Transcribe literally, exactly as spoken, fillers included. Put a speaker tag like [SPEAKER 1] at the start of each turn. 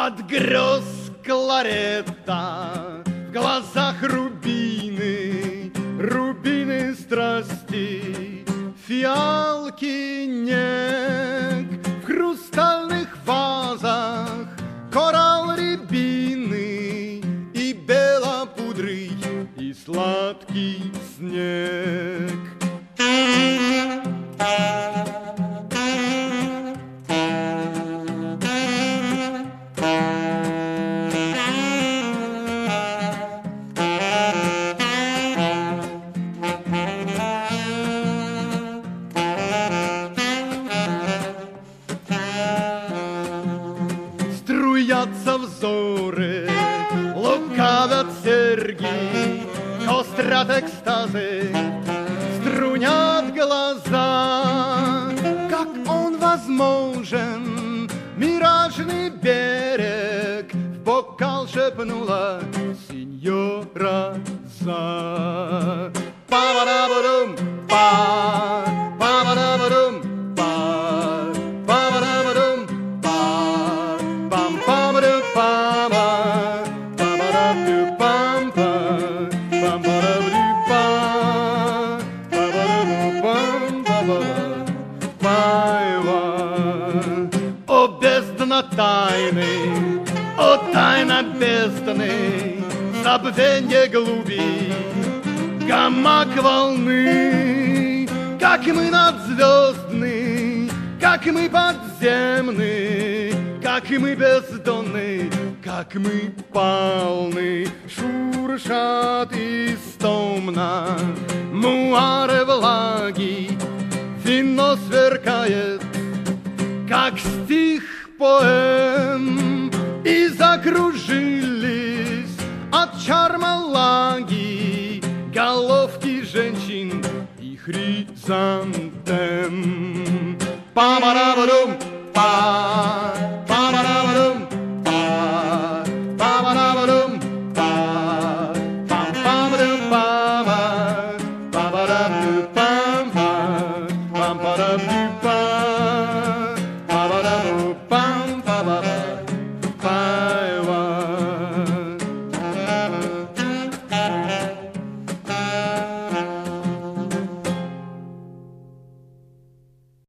[SPEAKER 1] От грез кларета, в глазах рубины, рубины страсти, фиалки нек, в хрустальных вазах коралл рябины и белопудрый, и сладкий снег. Струятся взоры, лукавят серьги, кострят экстазы, струнят глаза. Как он возможен, миражный берег, в бокал шепнула сеньора за. Па-ба-да-ба-дум, па, па-ба-да-ба-дум, па, па-ба-да-ба-дум, па, пам-пам-ба-ду-пам-па, па-ба-да-ду-пам-па, пам-ба-да-ду-па, па-ба-да-ду-пам-па-ба-да. О, бездна тайны, о, тайна бездны, забвенье глуби, гамак волны, как мы надзвездны, как мы подземны, как мы бездонны, как мы полны. Шуршат истомно муары влаги, вино сверкает, как стих поэм, и закружились от чармалаги головки женщин и хризантем. Па-ба-да-ба-дум, па,